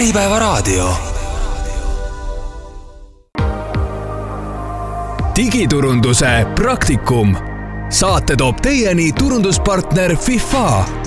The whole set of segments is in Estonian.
Äripäevaraadio. Digiturunduse praktikum. Saate toob teieni turunduspartner FIFA.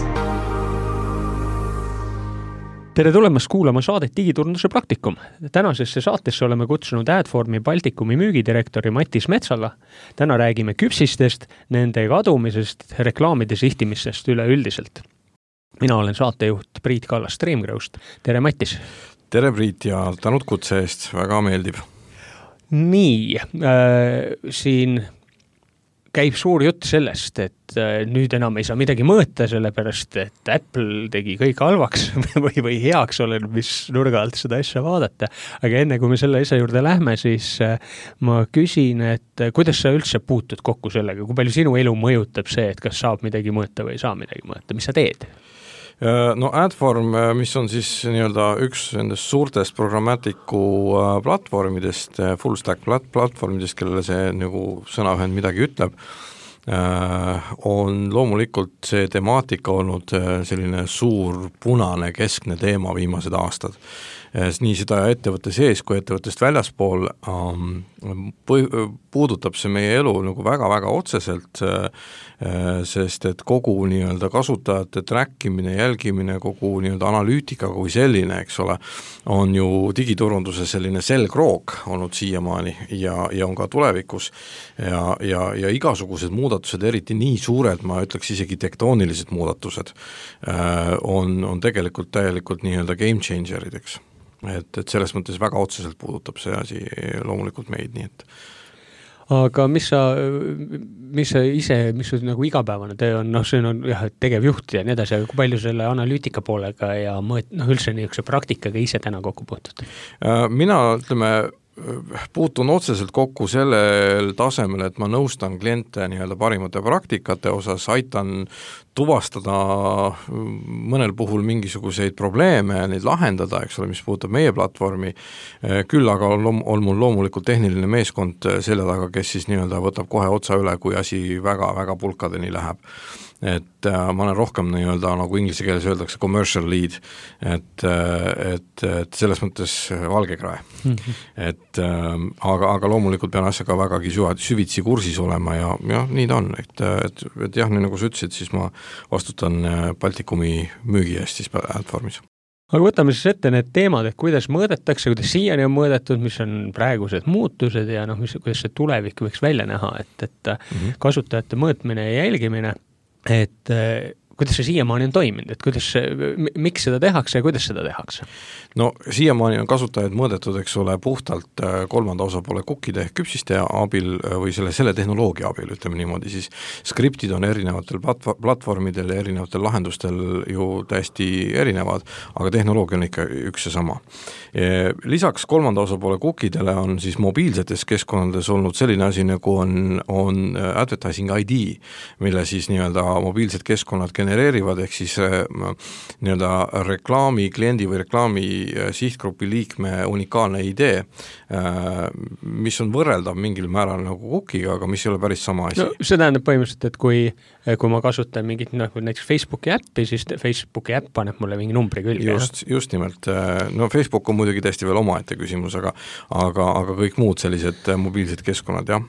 Tere tulemast kuulama saadet Digiturunduse praktikum. Tänasesse saatesse oleme kutsunud Adformi Baltikumi müügidirektori Mattis Metsala. Täna räägime küpsistest, nende kadumisest, reklaamide sihtimisest üleüldiselt. Mina olen saatejuht Priit Kallas Streamgrowst. Tere Mattis! Tere Priit ja tänud kutse eest, väga meeldib. Nii, siin käib suur jutt sellest, et nüüd enam ei saa midagi mõõta, sellepärast, et Apple tegi kõik halvaks või heaks olen, mis nurga alt seda asja vaadata. Aga enne kui me selle asja juurde lähme, siis ma küsin, et kuidas sa üldse puutud kokku sellega, kui palju sinu elu mõjutab see, et kas saab midagi mõõta või ei saa midagi mõõta, mis sa teed? No Adform, mis on siis nii-öelda üks nendest suurtest programmatiku platvormidest, full stack platvormidest, kellele see nagu sõnaühend midagi ütleb, on loomulikult see temaatika olnud selline suur punane keskne teema viimased aastad. Nii seda ettevõtte sees kui ettevõttest väljaspool puudutab see meie elu nagu väga-väga otseselt, sest et kogu nii-öelda kasutajate trackimine, jälgimine, kogu nii-öelda analüütika kui selline, eks ole, on ju digiturunduse selline selgroog olnud siiamaani ja on ka tulevikus ja igasugused muudatused, eriti nii suured, ma ütleks isegi tektoonilised muudatused, on tegelikult täielikult nii-öelda game changerid, eks. Et selles mõttes väga otseselt puudutab see asi loomulikult meid, nii et. Aga mis sul nagu igapäevane töö on, see on tegevjuht ja nii edasi, aga kui palju selle analüütika poolega ja üldse niisuguse praktikaga ise täna kokku puutud? Mina, puutun otseselt kokku sellel tasemel, et ma nõustan kliente nii-öelda parimate praktikate osas, aitan tuvastada mõnel puhul mingisuguseid probleeme ja neid lahendada, eks ole, mis puudutab meie platvormi, küll aga on mul loomulikult tehniline meeskond selle taga, kes siis nii-öelda võtab kohe otsa üle, kui asi väga-väga pulkadeni läheb. Et ma olen rohkem nii-öelda, nagu inglise keeles öeldakse, commercial lead, et selles mõttes valgekrae. Aga loomulikult pean asjaga vägagi süvitsi kursis olema ja nii ta on, et jah, nii nagu sa ütlesid, siis ma vastutan Baltikumi müügi eest siis Adformis. Aga võtame siis ette need teemad, et kuidas mõõdetakse, kuidas siiani on mõõdetud, mis on praegused muutused ja kuidas see tulevik võiks välja näha, et kasutajate mõõtmine ja jälgimine, et kuidas see siiamaani on toiminud, et miks seda tehakse ja kuidas seda tehakse? No siiamaani on kasutajaid mõõdetud, eks ole, puhtalt kolmanda osapoole kukkide ehk küpsiste abil või selle tehnoloogia abil, ütleme niimoodi, siis skriptid on erinevatel platvormidel ja erinevatel lahendustel ju täiesti erinevad, aga tehnoloogia on ikka üks ja sama. Lisaks kolmanda osapoole kukkidele on siis mobiilsetes keskkonnades olnud selline asi, nagu on advertising ID, mille siis nii-öelda mobiilsed keskkonnad genereerivad, ehk siis nii-öelda reklaami kliendi või reklaami sihtgrupi liikme unikaalne idee, mis on võrreldav mingil määral nagu kukiga, aga mis ei ole päris sama asi. No, see tähendab põhimõtteliselt, et kui ma kasutan mingit näiteks Facebooki äppi, siis Facebooki äpp paneb mulle mingi numbri külge. Just nimelt. No Facebook on muidugi tõesti veel omaette küsimus, aga kõik muud sellised mobiilsed keskkonnad, jah.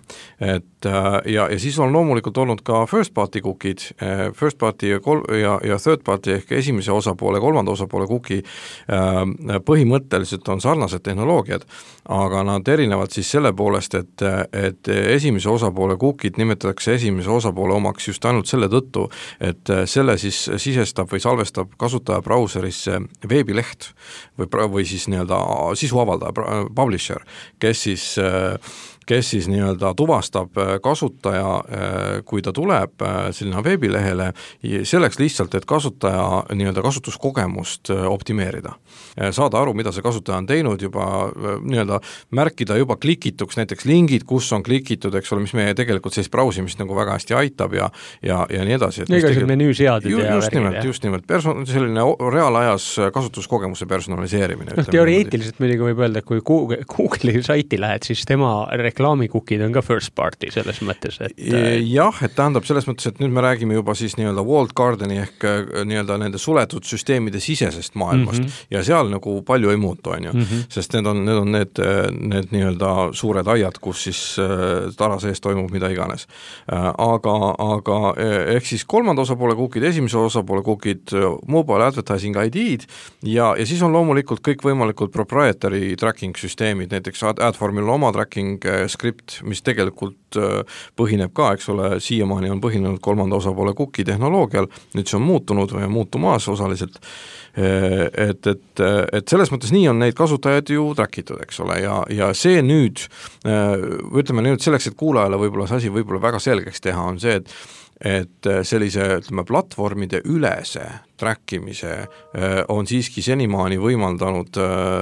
Ja siis on loomulikult olnud ka first party kukid, first party ja third party ehk esimese osapoole, kolmanda osapoole kuki põhimõtteliselt on sarnased tehnoloogiad, aga nad erinevad siis selle poolest, et esimese osapoole kukid nimetatakse esimese osapoole omaks just ainult selle tõttu, et selle siis sisestab või salvestab kasutaja brauserisse veebileht või siis nii-öelda sisuavaldaja, publisher, kes siis nii-öelda tuvastab kasutaja, kui ta tuleb selline veebilehele, selleks lihtsalt, et kasutaja nii-öelda kasutuskogemust optimeerida. Saada aru, mida see kasutaja on teinud, juba nii-öelda märkida juba klikituks näiteks lingid, kus on klikitud, eks ole, mis meie tegelikult sellist brausimist nagu väga hästi aitab ja nii edasi. Igased menüüseadid ja värgid. Just nimelt, selline reaalajas kasutuskogemuse personaliseerimine. Teoreetiliselt muidugi võib öelda, et kui Google'i saiti lähed, siis tema reklaamikukid on ka first party selles mõttes, et jah, et tähendab selles mõttes, et nüüd me räägime juba siis nii-öelda walled gardeni ehk nii-öelda nende suletud süsteemide sisesest maailmast ja seal nagu palju ei muutu, on ju, sest need on need nii-öelda suured aiad, kus siis tara sees toimub mida iganes. Aga ehk siis kolmanda osapoole kukid, esimese osapoole kukid, mobile advertising ID-d ja siis on loomulikult kõik võimalikud proprietary tracking süsteemid, näiteks Adformil oma tracking skript, mis tegelikult põhineb ka, eks ole, siiamaani on põhinenud kolmanda osapoole kuki tehnoloogial, nüüd see on muutunud või muutumas osaliselt, et selles mõttes nii on neid kasutajaid ju trackitud, eks ole, ja see nüüd, ütleme nüüd selleks, et kuulajale võib-olla see asi võib-olla väga selgeks teha, on see, et sellise, ütleme, platvormide ülese trackimise on siiski senimaani võimaldanud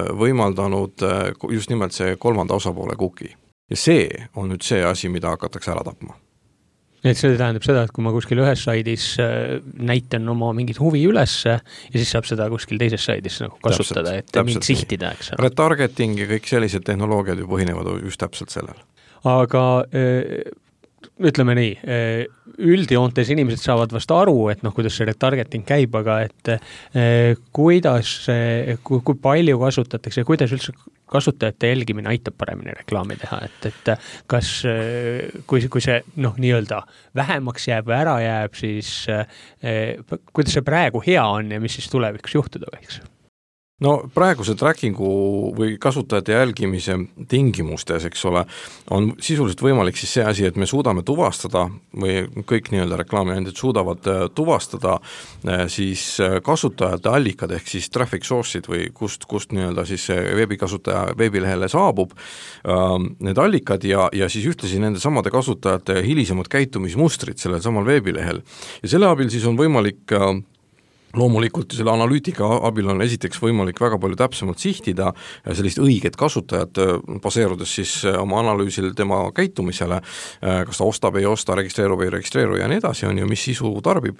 just nimelt see kolmanda osapoole kuki. Ja see on nüüd see asi, mida hakatakse ära tapma. Et see tähendab seda, et kui ma kuskil ühes saidis näitan oma mingit huvi üles ja siis saab seda kuskil teises saidis nagu kasutada, et mind sihtida, eks. Retargeting ja kõik sellised tehnoloogiad ju põhinevad just täpselt sellel. Aga ütleme nii, üldjoontes inimesed saavad vast aru, et kuidas see retargeting käib, aga et kuidas, kui palju kasutatakse ja kuidas üldse kasutajate jälgimine aitab paremini reklaami teha, et kas, kui see nii-öelda vähemaks jääb või ära jääb, siis kuidas see praegu hea on ja mis siis tulevikus juhtuda võiks? No praeguse trackingu või kasutajate jälgimise tingimustes, eks ole, on sisuliselt võimalik siis see asi, et me suudame tuvastada või kõik nii-öelda reklaamiandjad suudavad tuvastada siis kasutajate allikad ehk siis traffic source'id või kust nii-öelda siis veebikasutaja veebilehele saabub need allikad ja siis ühtlasi nende samade kasutajate hilisemad käitumismustrid sellel samal veebilehel. Ja selle abil siis on võimalik loomulikult selle analüütika abil on esiteks võimalik väga palju täpsemalt sihtida sellist õiget kasutajat, baseerudes siis oma analüüsil tema käitumisele, kas ta ostab, ei osta, registreerub, ei registreeru ja nii edasi, on ju, mis sisu tarbib.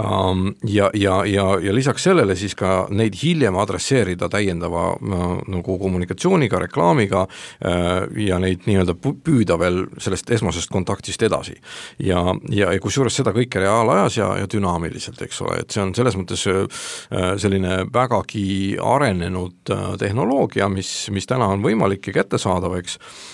Ja lisaks sellele siis ka neid hiljem adresseerida täiendava nagu kommunikatsiooniga, reklaamiga ja neid nii-öelda püüda veel sellest esmasest kontaktist edasi. Ja kusjuures seda kõike reaalajas ja dünaamiliselt, eks ole, et see on selles mõttes selline vägagi arenenud tehnoloogia, mis täna on võimalik ja kättesaadav, eks.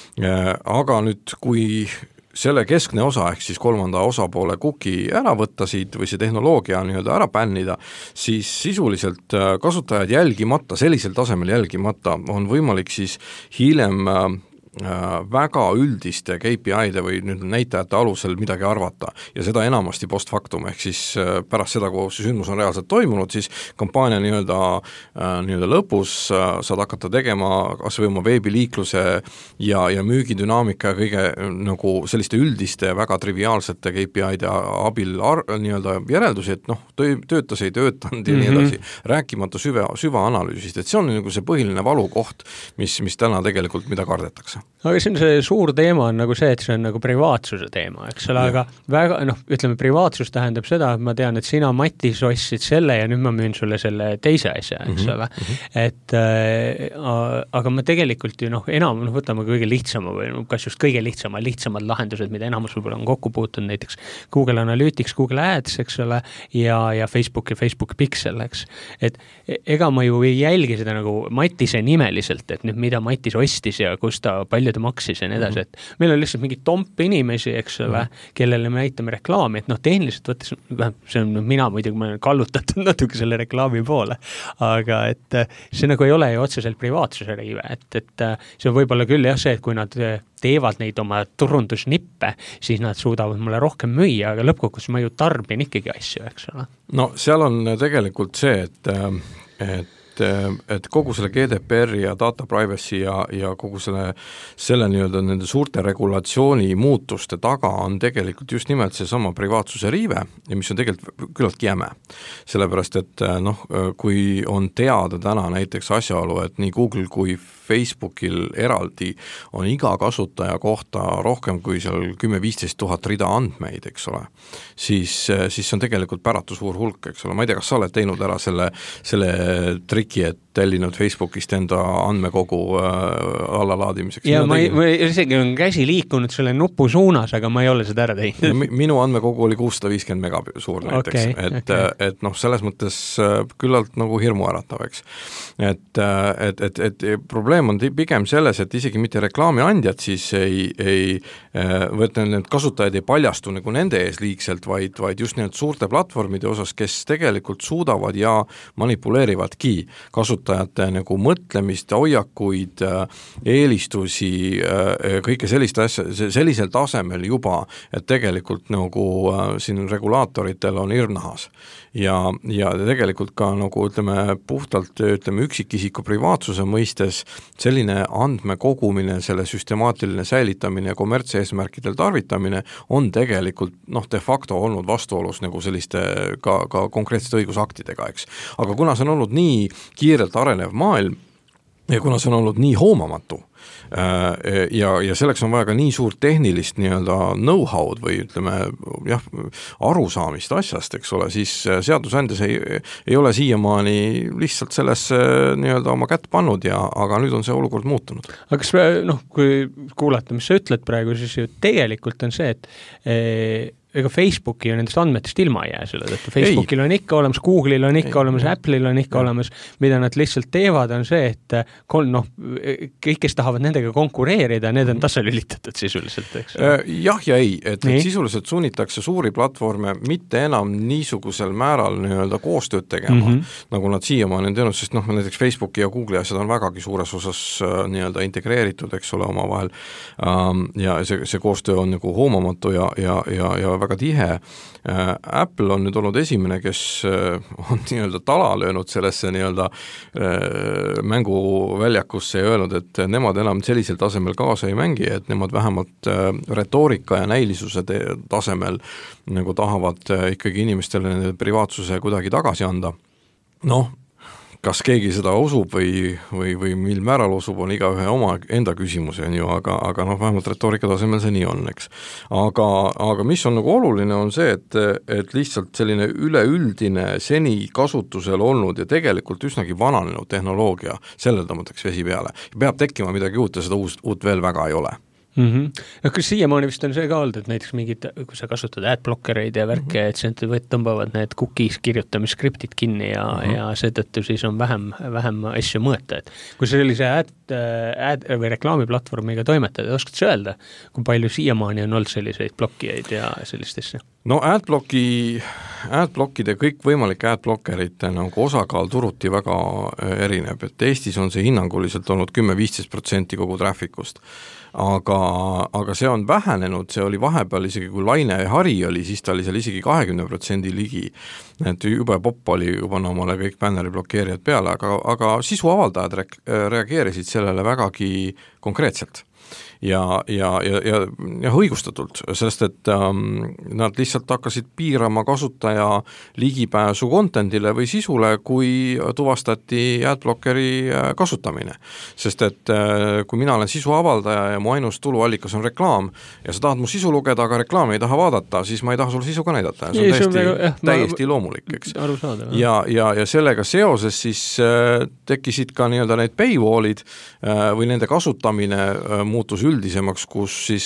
Aga nüüd, kui selle keskne osa ehk siis kolmanda osapoole kuki ära võtta siit või see tehnoloogia nii-öelda ära bännida, siis sisuliselt kasutajad jälgimata, sellisel tasemel jälgimata on võimalik siis hiljem väga üldiste KPI-de või näitajate alusel midagi arvata ja seda enamasti post factum ehk siis pärast seda, kui see sündmus on reaalselt toimunud, siis kampaania nii-öelda lõpus saad hakata tegema kas või oma veebiliikluse ja müügidünaamika ja kõige nagu selliste üldiste väga triviaalsete KPI-de abil nii-öelda järeldusi, et töötas, ei töötanud ja nii edasi, rääkimata süvaanalüüsist, et see on nagu see põhiline valukoht, mis täna tegelikult mida kardetakse. Aga see suur teema on nagu see, et see on nagu privaatsuse teema, eks ole, aga väga, ütleme, privaatsus tähendab seda, et ma tean, et sina, Matis, ostsid selle ja nüüd ma müün sulle selle teise asja, eks ole. Et aga ma tegelikult ju enam võtame kõige lihtsama või kas just kõige lihtsamad lahendused, mida enamus võib-olla on kokku puutunud, näiteks Google Analytics, Google Ads, eks ole, ja Facebook Pixel, eks. Et ega ma ju ei jälgi seda nagu Matise nimeliselt, et nüüd mida Matis ostis ja kus ta palju ta maksis ja nii edasi, et meil on lihtsalt mingi tomp inimesi, eks ole, kellele me näitame reklaami, et tehniliselt võttes, see on mina muidugi, ma olen kallutatud natuke selle reklaami poole, aga et see nagu ei ole ju otseselt privaatsuse riive, et see on võib-olla küll jah see, et kui nad teevad neid oma turundusnippe, siis nad suudavad mulle rohkem müüa, aga lõppkokkuvõttes ma ju tarbin ikkagi asju, eks ole. No seal on tegelikult see, et kogu selle GDPR ja data privacy ja kogu selle nii-öelda nende suurte regulatsiooni muutuste taga on tegelikult just nimelt seesama privaatsuse riive ja mis on tegelikult küllaltki jäme. Sellepärast, et kui on teada täna näiteks asjaolu, et nii Google kui Facebookil eraldi on iga kasutaja kohta rohkem kui seal 10-15 000 rida andmeid, eks ole, siis see on tegelikult päratu suur hulk, eks ole. Ma ei tea, kas sa oled teinud ära selle triki, et tellinud Facebookist enda andmekogu allalaadimiseks. Ja ma isegi on käsi liikunud selle nupu suunas, aga ma ei ole seda ära teinud. Minu andmekogu oli 650 mega suur näiteks, et noh, selles mõttes küllalt nagu hirmu äratav, eks. Et probleem on pigem selles, et isegi mitte reklaamiandjad siis need kasutajad ei paljastu nagu nende ees liigselt, vaid just need suurte platvormide osas, kes tegelikult suudavad ja manipuleerivadki kasutajate nagu mõtlemist, hoiakuid, eelistusi, kõike sellist asja, sellisel tasemel juba, et tegelikult nagu siin regulaatoritel on irnahas. Ja tegelikult ka nagu puhtalt üksikisiku privaatsuse mõistes selline andmekogumine, selle süstemaatiline säilitamine ja kommertseesmärkidel tarvitamine on tegelikult de facto olnud vastuolus nagu selliste ka konkreetsete õigusaktidega, eks. Aga kuna see on olnud nii kiirelt arenev maailm ja kuna see on olnud nii hoomamatu ja selleks on vaja ka nii suurt tehnilist know-how'd või arusaamist asjast, eks ole, siis seadusandjas ei ole siiamaani lihtsalt sellesse oma kätt pannud aga nüüd on see olukord muutunud. Aga kas kui kuulata, mis sa ütled praegu, siis ju tegelikult on see, et ega Facebooki ja nendest andmetest ilma ei jää selle tõttu. Facebookil on ikka olemas, Google'il on ikka olemas, Apple'il on ikka olemas, mida nad lihtsalt teevad, on see, et kõik, kes tahavad nendega konkureerida, need on tasalülitatud sisuliselt, eks? Jah ja ei, et sisuliselt sunnitakse suuri platvorme mitte enam niisugusel määral koostööd tegema, nagu nad siiamaani on teinud, sest näiteks Facebooki ja Google'i asjad on vägagi suures osas integreeritud, eks ole, omavahel ja see koostöö on nagu hoomamatu ja väga tihe. Apple on nüüd olnud esimene, kes on tala löönud sellesse mänguväljakusse ja öelnud, et nemad enam sellisel tasemel kaasa ei mängi, et nemad vähemalt retoorika ja näilisuse tasemel nagu tahavad ikkagi inimestele nende privaatsuse kuidagi tagasi anda. Kas keegi seda usub või mil määral usub, on igaühe oma enda küsimus, aga vähemalt retoorika tasemel see nii on, eks. Aga mis on nagu oluline, on see, et lihtsalt selline üleüldine seni kasutusel olnud ja tegelikult üsnagi vananenud tehnoloogia, sellel tõmmatakse vesi peale. Peab tekkima midagi uut ja seda uut veel väga ei ole. Kas siiamaani vist on see ka olnud, et näiteks mingid, kui sa kasutad adblockereid ja värke, et see tõmbavad need cookies kirjutamisskriptid kinni ja seetõttu siis on vähem asju mõõta. Et kui sellise või reklaamiplatvormiga toimetada, oskad sa öelda, kui palju siiamaani on olnud selliseid blokkijaid ja sellist asja? No adblockide, kõik võimalike adblockerite osakaal turuti väga erineb, et Eestis on see hinnanguliselt olnud 10-15% kogu trafficust. Aga see on vähenenud, see oli vahepeal isegi kui Laine ja Hari oli, siis ta oli seal isegi 20% ligi, et jube popp oli panna omale kõik bänneri blokeerijad peale, aga sisuavaldajad reageerisid sellele vägagi konkreetselt. Ja õigustatult, sest et nad lihtsalt hakkasid piirama kasutaja ligipääsu contentile või sisule, kui tuvastati adblockeri kasutamine. Sest et kui mina olen sisuavaldaja ja mu ainus tuluallikas on reklaam ja sa tahad mu sisu lugeda, aga reklaami ei taha vaadata, siis ma ei taha sul sisu ka näidata. See on täiesti loomulik, eks. Ja sellega seoses siis tekkisid ka need paywallid või nende kasutamine muutus üldisemaks, kus siis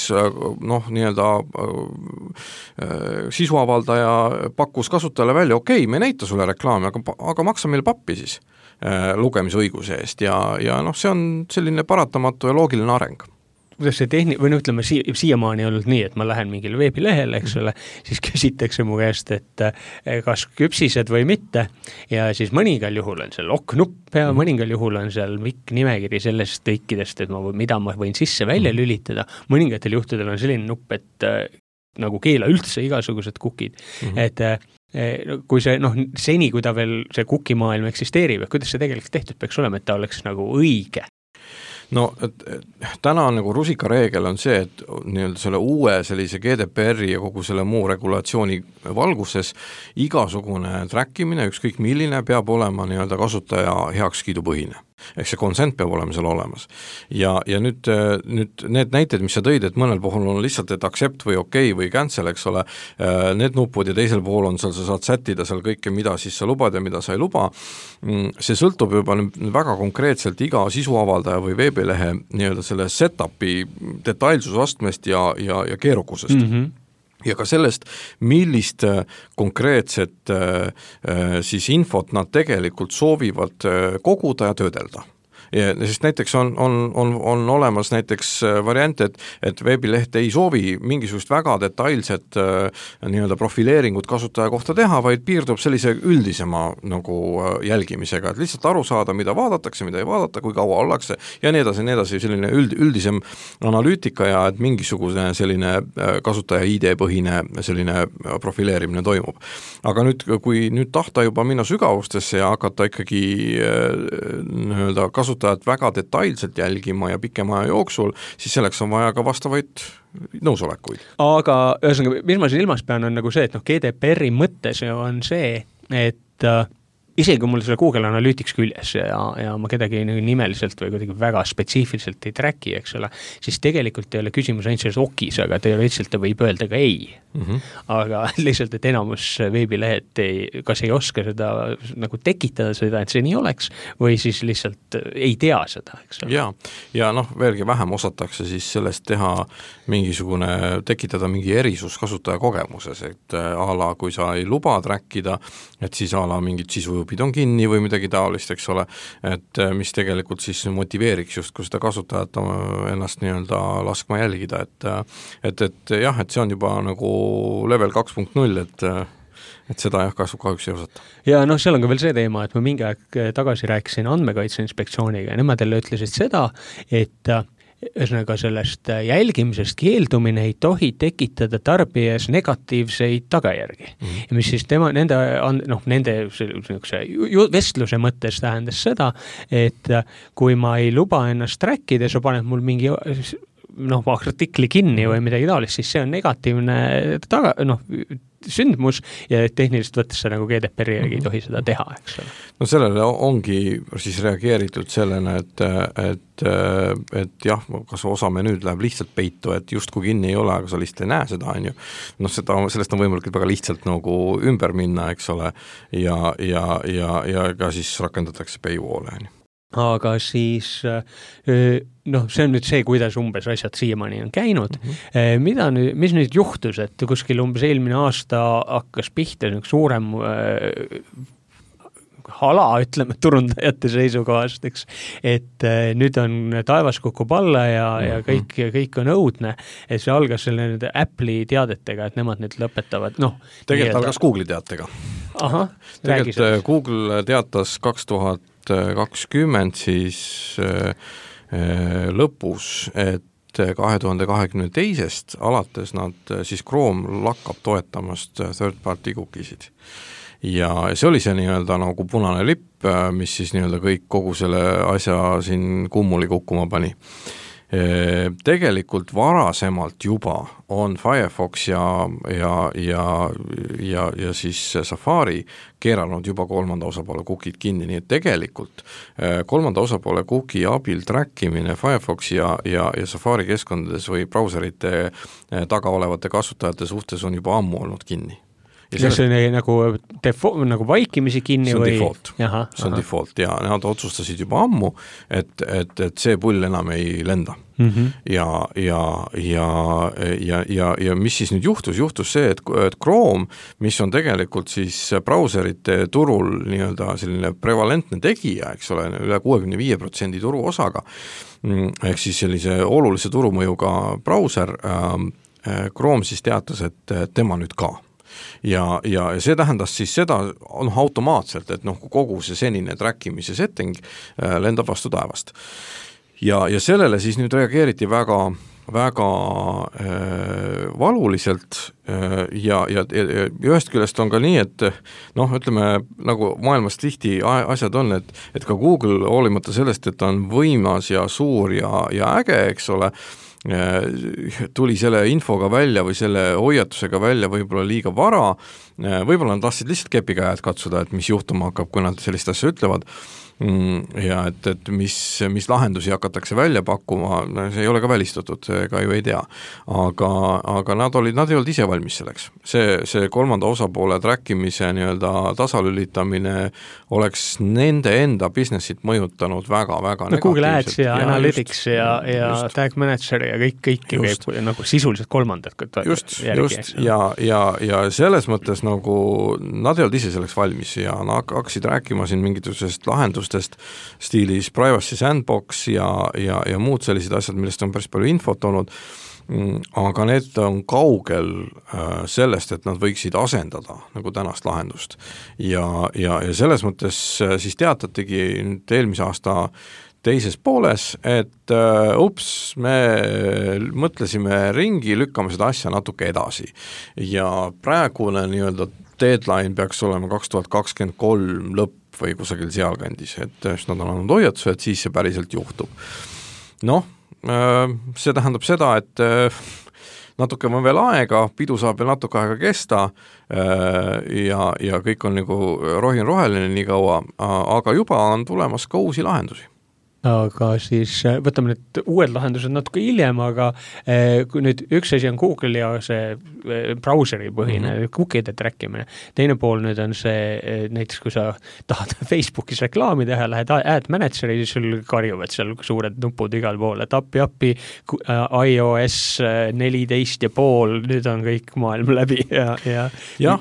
sisuavaldaja pakkus kasutajale välja, okei, me ei näita sulle reklaami, aga maksa meil pappi siis lugemisõiguse eest ja see on selline paratamatu ja loogiline areng. Kuidas see või ütleme, siiamaani olnud nii, et ma lähen mingile veebilehele, eks ole, siis küsitakse mu käest, et kas küpsised või mitte ja siis mõningal juhul on seal OK-nupp ja mõningal juhul on seal mikk nimekiri sellest tõikidest, et mida ma võin sisse välja lülitada. Mõningatel juhtudel on selline nupp, et nagu keela üldse igasugused cookid, et kui see, seni kui ta veel see cookie-maailm eksisteerib, kuidas see tegelikult tehtud peaks olema, et ta oleks nagu õige? No, täna on nagu rusikareegel on see, et selle uue sellise GDPR-i ja kogu selle muu regulatsiooni valguses igasugune trackimine, ükskõik milline, peab olema kasutaja heakskiidupõhine. ehk see consent peab olema seal olemas. Ja nüüd need näited, mis sa tõid, et mõnel puhul on lihtsalt, et accept või okei või cancel, eks ole, need nupud ja teisel puhul on seal, sa saad sättida seal kõike, mida siis sa lubad ja mida sa ei luba, see sõltub juba väga konkreetselt iga sisuavaldaja või veebilehe nii-öelda selle setupi detailsusastmest ja keerukusest. Ja ka sellest, millist konkreetset siis infot nad tegelikult soovivad koguda ja töödelda. Sest näiteks on olemas näiteks variant, et veebileht ei soovi mingisugust väga detailset nii-öelda profileeringut kasutaja kohta teha, vaid piirdub sellise üldisema nagu jälgimisega, et lihtsalt aru saada, mida vaadatakse, mida ei vaadata, kui kaua ollakse ja nii edasi, selline üldisem analüütika ja et mingisugune selline kasutaja ID-põhine selline profileerimine toimub. Aga nüüd, kui nüüd tahta juba minna sügavustesse ja hakata ikkagi nii-öelda kasutajat väga detailselt jälgima ja pikema aja jooksul, siis selleks on vaja ka vastavaid nõusolekuid. Aga ühesõnaga, mis ma silmas pean, on nagu see, et GDPR-i mõttes on see, et isegi kui mul selle Google Analytics küljes ja ma kedagi nimeliselt või kuidagi väga spetsiifiliselt ei tracki, eks ole, siis tegelikult ei ole küsimus ainult selles okis, aga teoreetiliselt ta võib öelda ka ei. Aga lihtsalt, et enamus veebilehed kas ei oska seda nagu tekitada seda, et see nii oleks, või siis lihtsalt ei tea seda, eks ole. Ja veelgi vähem osatakse siis sellest teha tekitada mingi erisus kasutaja kogemuses, et ala, kui sa ei luba trackida, et siis ala mingid sisujupid on kinni või midagi taolist, eks ole, et mis tegelikult siis motiveeriks just, kui seda kasutajat ennast nii-öelda laskma jälgida, et jah, et see on juba nagu level 2.0, et seda kahjuks ei osata. Ja seal on ka veel see teema, et ma mingi aeg tagasi rääkisin Andmekaitse Inspektsiooniga ja nemad jälle ütlesid seda, et ühesõnaga sellest jälgimisest keeldumine ei tohi tekitada tarbijas negatiivseid tagajärgi. Ja mis siis nende vestluse mõttes tähendas seda, et kui ma ei luba ennast trackida, sa paned mul mingi artikli kinni või midagi taolist, siis see on negatiivne sündmus ja tehniliselt võttes see nagu GDPR-i järgi ei tohi seda teha, eks ole. No sellele ongi siis reageeritud sellena, et jah, kas osa menüüd läheb lihtsalt peitu, et justkui kinni ei ole, aga sa lihtsalt ei näe seda, on ju. Sellest on võimalik väga lihtsalt nagu ümber minna, eks ole, ja ka siis rakendatakse paywall'e, on ju. Aga siis see on nüüd see, kuidas umbes asjad siiamaani on käinud. Mis nüüd juhtus, et kuskil umbes eelmine aasta hakkas pihta suurem hala, ütleme, turundajate seisukohast, eks, et nüüd on taevas kukub alla ja kõik on õudne, et see algas selle Apple'i teadetega, et nemad nüüd lõpetavad, tegelikult algas Google'i teatega. Tegelikult Google teatas 2020 siis lõpus, et 2022 alates nad siis Chrome lakkab toetamast third party cookiesid. Ja see oli see nii-öelda nagu punane lipp, mis siis nii-öelda kogu selle asja siin kummuli kukkuma pani. Tegelikult varasemalt juba on Firefox ja siis Safari keeranud juba kolmanda osapoole cookie'd kinni, nii et tegelikult kolmanda osapoole cookie abil trackimine Firefox ja Safari keskkondades või brauserite taga olevate kasutajate suhtes on juba ammu olnud kinni. Ja see on nagu vaikimisi kinni või? See on default ja nad otsustasid juba ammu, et see pull enam ei lenda. Ja mis siis nüüd juhtus see, et Chrome, mis on tegelikult siis brauserite turul nii-öelda selline prevalentne tegija, eks ole, üle 65% turu osaga, ehk siis sellise olulise turumõjuga brauser, Chrome siis teatas, et tema nüüd ka. Ja see tähendas siis seda automaatselt, et kogu see senine trackimise setting lendab vastu taevast. Ja sellele siis nüüd reageeriti väga valuliselt ja ühest küljest on ka nii, et ütleme, nagu maailmas tihti asjad on, et ka Google hoolimata sellest, et on võimas ja suur ja äge, eks ole, tuli selle infoga välja või selle hoiatusega välja võib-olla liiga vara, võib-olla nad tahtsid lihtsalt kepikäed katsuda, et mis juhtuma hakkab, kui nad sellist asja ütlevad, ja et mis lahendusi hakatakse välja pakkuma, see ei ole ka välistatud, ega ju ei tea. Aga nad ei olnud ise valmis selleks. See kolmanda osapoole trackimise nii-öelda tasalülitamine oleks nende enda businessit mõjutanud väga-väga negatiivselt. Google Ads ja Analytics ja Tag Manager ja kõik käib nagu sisuliselt kolmandad järgi. Ja selles mõttes nagu nad ei olnud ise selleks valmis ja nad hakkasid rääkima siin mingitusest lahendustest stiilis Privacy Sandbox ja muud sellised asjad, millest on päris palju infot olnud, aga need on kaugel sellest, et nad võiksid asendada nagu tänast lahendust. Ja selles mõttes siis teatatigi nüüd eelmise aasta teises pooles, et me mõtlesime ringi, lükkame seda asja natuke edasi. Ja praegune nii-öelda deadline peaks olema 2023 lõpp või kusagil sealkandis, et nad on andnud hoiatuse, et siis see päriselt juhtub. See tähendab seda, et natuke on veel aega, pidu saab veel natuke aega kesta ja kõik on nagu roheline nii kaua, aga juba on tulemas ka uusi lahendusi. Aga siis võtame need uued lahendused natuke hiljem, aga kui nüüd üks asi on Google ja see brauseri põhine cookide trackimine, teine pool nüüd on see, näiteks kui sa tahad Facebookis reklaami teha, lähed ad manageri, siis sul karjuvad seal suured nupud igal pool, et appi, iOS 14,5, nüüd on kõik maailm läbi ja.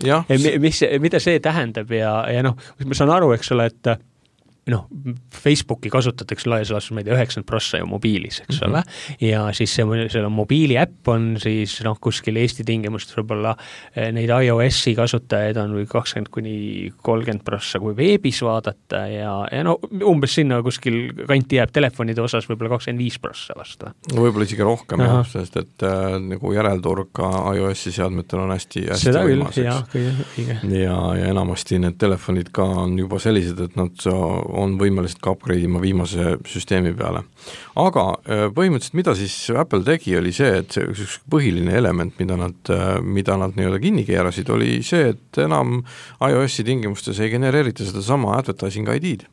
Mida see tähendab ja ma saan aru, eks ole, et Facebooki kasutatakse laias laastus 90% ju mobiilis, eks ole, ja siis selle mobiili äpp on siis kuskil Eesti tingimustes võib-olla neid iOS-i kasutajaid on 20-30% kui veebis vaadata ja umbes sinna kuskil kanti jääb telefonide osas võib-olla 25% vastu. Võib-olla isegi rohkem, sest et nagu järelturg ka iOS-i seadmetel on hästi võimas, ja enamasti need telefonid ka on juba sellised, et nad on võimelised ka upgrade'ima viimase süsteemi peale. Aga põhimõtteliselt, mida siis Apple tegi, oli see, et see põhiline element, mida nad nii-öelda kinni keerasid, oli see, et enam iOS-i tingimustes ei genereerita seda sama advertising ID-d.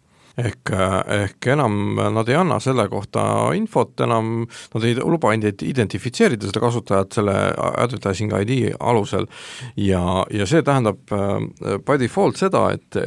Ehk enam nad ei anna selle kohta infot, enam nad ei luba identifitseerida seda kasutajat selle advertising ID alusel ja see tähendab by default seda,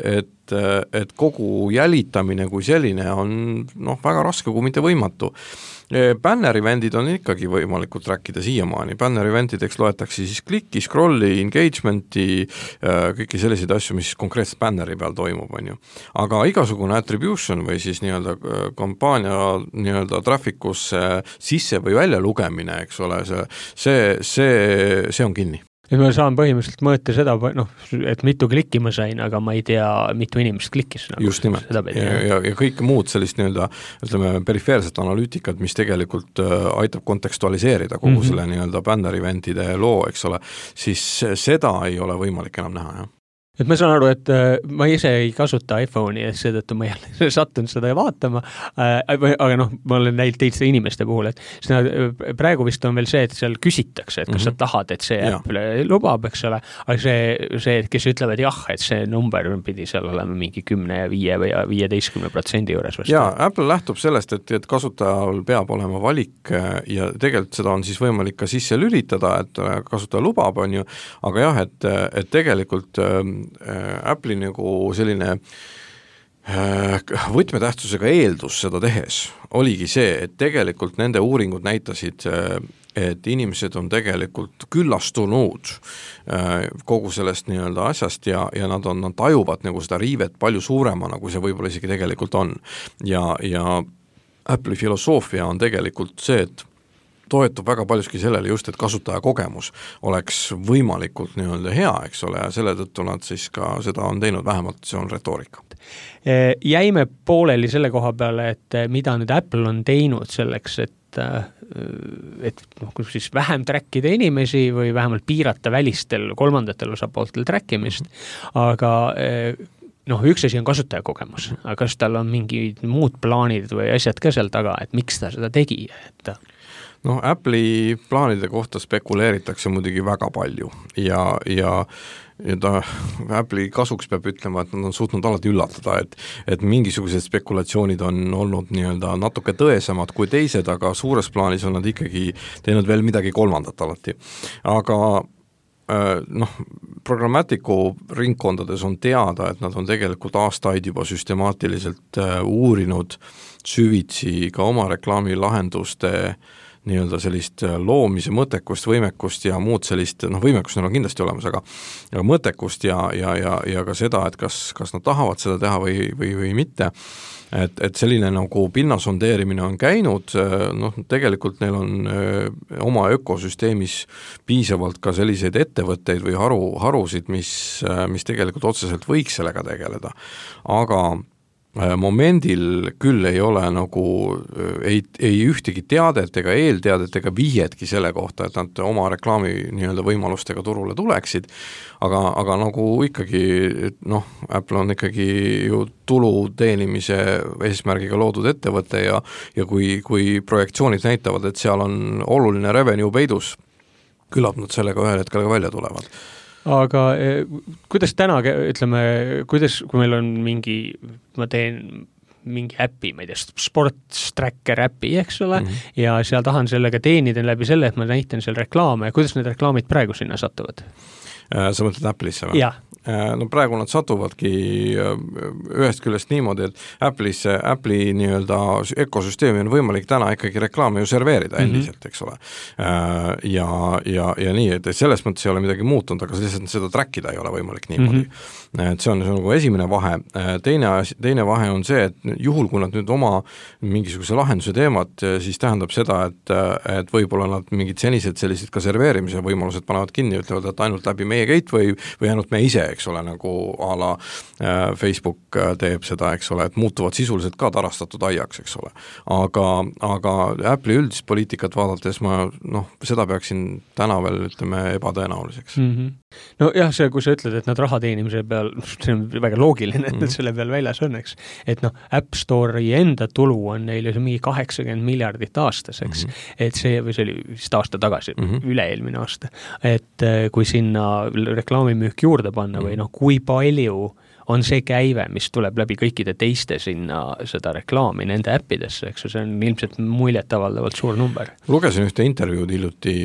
et kogu jälitamine kui selline on väga raske, kui mitte võimatu. Banner eventid on ikkagi võimalikud trackida siiamaani. Banner eventideks loetakse siis klikki, scrolli, engagementi, kõiki selliseid asju, mis konkreetselt banneri peal toimub, on ju. Aga igasugune attribution või siis nii-öelda kampaania nii-öelda trafficus sisse või välja lugemine, eks ole, see on kinni. Et ma saan põhimõtteliselt mõõta seda, et mitu klikki ma sain, aga ma ei tea, mitu inimest klikkis. Just nimelt. Ja kõik muud sellist nii-öelda, ütleme, perifeerset analüütikat, mis tegelikult aitab kontekstualiseerida kogu selle nii-öelda banner eventide loo, eks ole, siis seda ei ole võimalik enam näha, jah. Et ma saan aru, et ma ise ei kasuta iPhone'i, et seetõttu ma ei ole sattunud seda vaatama, aga ma olen näinud teiste inimeste puhul, et praegu vist on veel see, et seal küsitakse, et kas sa tahad, et see äpp lubab, eks ole, aga see, kes ütlevad jah, et see number pidi seal olema mingi 10 ja 5 või 15% juures. Jaa, Apple lähtub sellest, et kasutajal peab olema valik ja tegelikult seda on siis võimalik ka sisse lülitada, et kasutaja lubab, on ju, aga jah, et tegelikult Apple'i nagu selline võtmetähtsusega eeldus seda tehes oligi see, et tegelikult nende uuringud näitasid, et inimesed on tegelikult küllastunud kogu sellest nii-öelda asjast ja nad tajuvad nagu seda riivet palju suuremana, kui see võib-olla isegi tegelikult on. Ja Apple'i filosoofia on tegelikult see, et toetub väga paljuski sellele just, et kasutaja kogemus oleks võimalikult nii-öelda hea, eks ole, ja selle tõttu nad siis ka seda on teinud, vähemalt see on retoorika. Jäime pooleli selle koha peale, et mida nüüd Apple on teinud selleks, et siis vähem trackida inimesi või vähemalt piirata välistel kolmandatel osapooltel trackimist, aga üks asi on kasutaja kogemus, aga kas tal on mingid muud plaanid või asjad ka seal taga, et miks ta seda tegi, et Apple'i plaanide kohta spekuleeritakse muidugi väga palju ja ja ta Apple'i kasuks peab ütlema, et nad on suutnud alati üllatada, et mingisugused spekulatsioonid on olnud nii-öelda natuke tõesemad kui teised, aga suures plaanis on nad ikkagi teinud veel midagi kolmandat alati. Aga programmatiku ringkondades on teada, et nad on tegelikult aastaid juba süstemaatiliselt uurinud süvitsi ka oma reklaamilahenduste nii-öelda sellist loomise mõttekust, võimekust ja muud sellist, võimekust neil on kindlasti olemas, aga mõttekust ja ka seda, et kas nad tahavad seda teha või mitte. Et selline nagu pinnasondeerimine on käinud, tegelikult neil on oma ökosüsteemis piisavalt ka selliseid ettevõtteid või harusid, mis tegelikult otseselt võiks sellega tegeleda. Aga momendil küll ei ole nagu ei ühtegi teadet ega eelteadet ega vihjetki selle kohta, et nad oma reklaami nii-öelda võimalustega turule tuleksid, aga nagu ikkagi Apple on ikkagi ju tulu teenimise eesmärgiga loodud ettevõte ja kui projektsioonid näitavad, et seal on oluline revenue peidus, küllap nad sellega ühel hetkel ka välja tulevad. Aga kuidas täna, ütleme, kui meil on ma teen mingi äpi, ma ei tea, sports tracker äpi, eks ole, ja seal tahan sellega teenida läbi selle, et ma näitan seal reklaame, kuidas need reklaamid praegu sinna satuvad? Sa mõtled Apple'isse või? Jah. No praegu nad satuvadki ühest küljest niimoodi, et Apple'i nii-öelda ökosüsteemi on võimalik täna ikkagi reklaame ju serveerida endiselt, eks ole. Ja nii, et selles mõttes ei ole midagi muutunud, aga lihtsalt seda trackida ei ole võimalik niimoodi. Et see on nagu esimene vahe. Teine vahe on see, et juhul, kui nad nüüd oma mingisuguse lahenduse teemad, siis tähendab seda, et võib-olla nad mingid senised sellised ka serveerimise võimalused panevad kinni, ütlevad, et ainult läbi meie gateway või ainult me ise, eks ole, nagu a la Facebook teeb seda, eks ole, et muutuvad sisuliselt ka tarastatud aiaks, eks ole. Aga Apple'i üldist poliitikat vaadates ma seda peaksin täna veel, ütleme, ebatõenäoliseks. No jah, see, kui sa ütled, et nad raha teenimise peal, see on väga loogiline, et nad selle peal väljas õnneks, et App Store'i enda tulu on neil mingi 80 miljardit aastas, eks, et see oli vist aasta tagasi, üle-eelmine aasta, et kui sinna reklaamimüük juurde panna või kui palju on see käive, mis tuleb läbi kõikide teiste sinna seda reklaami nende äppidesse, eks see on ilmselt muljetavaldavalt suur number. Lugesin ühte intervjuud hiljuti,